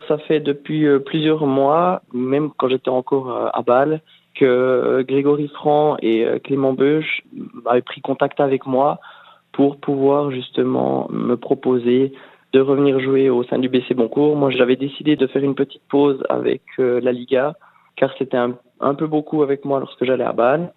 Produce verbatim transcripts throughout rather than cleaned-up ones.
Ça fait depuis euh, plusieurs mois, même quand j'étais encore euh, à Bâle, que euh, Grégory Franc et euh, Clément Beuch avaient pris contact avec moi pour pouvoir justement me proposer de revenir jouer au sein du B C Boncourt. Moi, j'avais décidé de faire une petite pause avec euh, la Liga, car c'était un, un peu beaucoup avec moi lorsque j'allais à Bâle.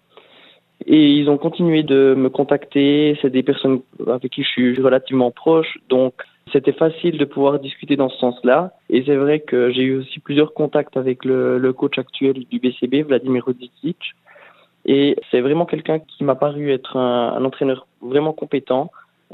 Et ils ont continué de me contacter. C'est des personnes avec qui je suis relativement proche, donc c'était facile de pouvoir discuter dans ce sens-là. Et c'est vrai que j'ai eu aussi plusieurs contacts avec le, le coach actuel du B C B, Vladimir Rudzic. Et c'est vraiment quelqu'un qui m'a paru être un, un entraîneur vraiment compétent.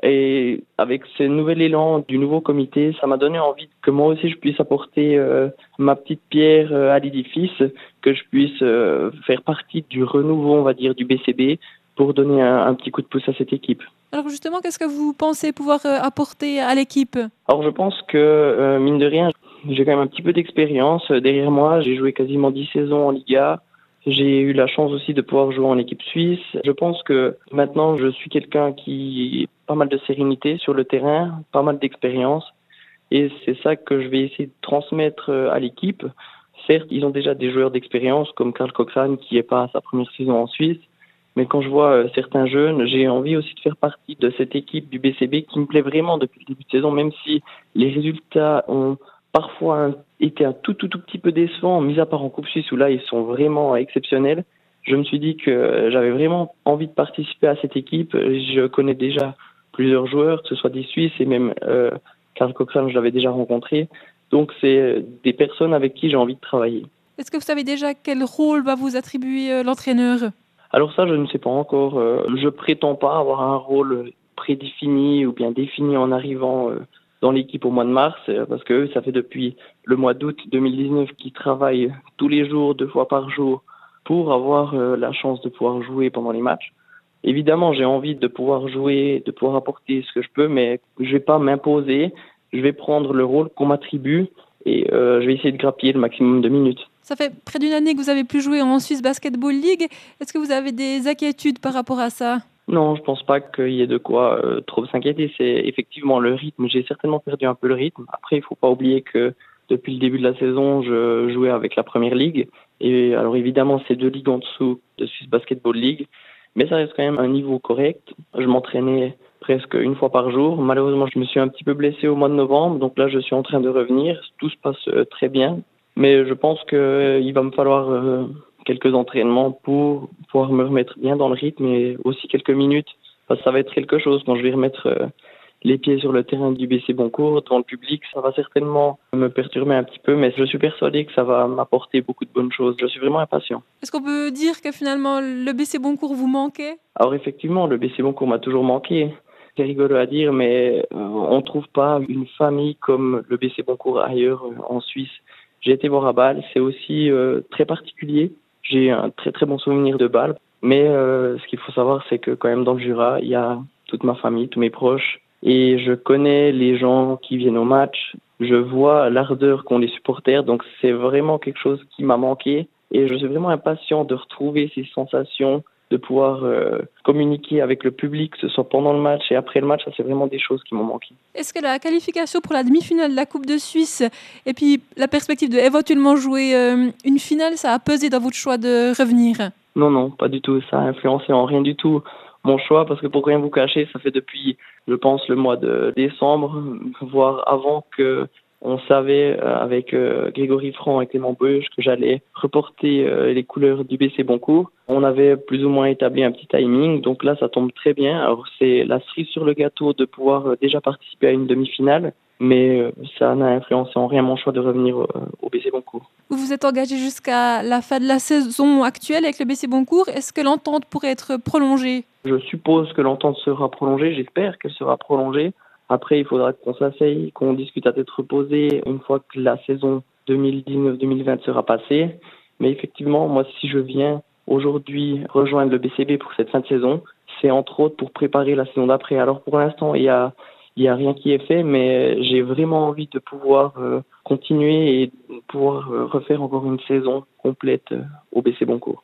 Et avec ce nouvel élan du nouveau comité, ça m'a donné envie que moi aussi je puisse apporter euh, ma petite pierre euh, à l'édifice, que je puisse euh, faire partie du renouveau, on va dire, du B C B pour donner un, un petit coup de pouce à cette équipe. Alors justement, qu'est-ce que vous pensez pouvoir euh, apporter à l'équipe? Alors je pense que, euh, mine de rien, j'ai quand même un petit peu d'expérience derrière moi. J'ai joué quasiment dix saisons en Liga. J'ai eu la chance aussi de pouvoir jouer en équipe suisse. Je pense que maintenant, je suis quelqu'un qui a pas mal de sérénité sur le terrain, pas mal d'expérience. Et c'est ça que je vais essayer de transmettre à l'équipe. Certes, ils ont déjà des joueurs d'expérience comme Karl Cochrane qui n'est pas à sa première saison en Suisse. Mais quand je vois certains jeunes, j'ai envie aussi de faire partie de cette équipe du B C B qui me plaît vraiment depuis le début de saison, même si les résultats ont parfois été un tout, tout, tout petit peu décevants, mis à part en Coupe Suisse où là, ils sont vraiment exceptionnels. Je me suis dit que j'avais vraiment envie de participer à cette équipe. Je connais déjà plusieurs joueurs, que ce soit des Suisses et même euh, Karl Cochrane, je l'avais déjà rencontré. Donc, c'est des personnes avec qui j'ai envie de travailler. Est-ce que vous savez déjà quel rôle va vous attribuer euh, l'entraîneur? Alors ça, je ne sais pas encore. Euh, je prétends pas avoir un rôle prédéfini ou bien défini en arrivant euh, dans l'équipe au mois de mars, euh, parce que eux, ça fait depuis le mois d'août deux mille dix-neuf qu'ils travaillent tous les jours, deux fois par jour, pour avoir euh, la chance de pouvoir jouer pendant les matchs. Évidemment, j'ai envie de pouvoir jouer, de pouvoir apporter ce que je peux, mais je vais pas m'imposer. Je vais prendre le rôle qu'on m'attribue et euh, je vais essayer de grappiller le maximum de minutes. Ça fait près d'une année que vous avez plus joué en Swiss Basketball League. Est-ce que vous avez des inquiétudes par rapport à ça? Non, je pense pas qu'il y ait de quoi euh, trop s'inquiéter. C'est effectivement le rythme. J'ai certainement perdu un peu le rythme. Après, il faut pas oublier que depuis le début de la saison, je jouais avec la Première Ligue. Et alors évidemment, c'est deux ligues en dessous de Swiss Basketball League. Mais ça reste quand même un niveau correct. Je m'entraînais presque une fois par jour. Malheureusement, je me suis un petit peu blessé au mois de novembre. Donc là, je suis en train de revenir. Tout se passe euh, très bien. Mais je pense qu'il euh, va me falloir euh, quelques entraînements pour pouvoir me remettre bien dans le rythme et aussi quelques minutes. Parce que ça va être quelque chose quand je vais remettre euh, les pieds sur le terrain du B C Boncourt, devant le public. Ça va certainement me perturber un petit peu, mais je suis persuadé que ça va m'apporter beaucoup de bonnes choses. Je suis vraiment impatient. Est-ce qu'on peut dire que finalement le B C Boncourt vous manquait? Alors effectivement, le B C Boncourt m'a toujours manqué. C'est rigolo à dire, mais euh, on ne trouve pas une famille comme le B C Boncourt ailleurs euh, en Suisse. J'ai été voir à Bâle, c'est aussi euh, très particulier. J'ai un très très bon souvenir de Bâle. Mais euh, ce qu'il faut savoir, c'est que quand même dans le Jura, il y a toute ma famille, tous mes proches. Et je connais les gens qui viennent au match. Je vois l'ardeur qu'ont les supporters. Donc c'est vraiment quelque chose qui m'a manqué. Et je suis vraiment impatient de retrouver ces sensations, de pouvoir euh, communiquer avec le public, que ce soit pendant le match et après le match. Ça, c'est vraiment des choses qui m'ont manqué. Est-ce que la qualification pour la demi-finale de la Coupe de Suisse et puis la perspective de éventuellement jouer euh, une finale, ça a pesé dans votre choix de revenir? Non, non, pas du tout. Ça a influencé en rien du tout mon choix, parce que pour rien vous cacher, ça fait depuis, je pense, le mois de décembre, voire avant que on savait euh, avec euh, Grégory Franc et Clément Beuge que j'allais reporter euh, les couleurs du B C Boncourt. On avait plus ou moins établi un petit timing, donc là ça tombe très bien. Alors c'est la cerise sur le gâteau de pouvoir euh, déjà participer à une demi-finale, mais euh, ça n'a influencé en rien mon choix de revenir euh, au B C Boncourt. Vous vous êtes engagé jusqu'à la fin de la saison actuelle avec le B C Boncourt. Est-ce que l'entente pourrait être prolongée? Je suppose que l'entente sera prolongée, j'espère qu'elle sera prolongée. Après, il faudra qu'on s'asseye, qu'on discute à tête reposée une fois que la saison deux mille dix-neuf deux mille vingt sera passée. Mais effectivement, moi, si je viens aujourd'hui rejoindre le B C B pour cette fin de saison, c'est entre autres pour préparer la saison d'après. Alors pour l'instant, il y a, il y a rien qui est fait, mais j'ai vraiment envie de pouvoir euh, continuer et pouvoir euh, refaire encore une saison complète euh, au B C Boncourt.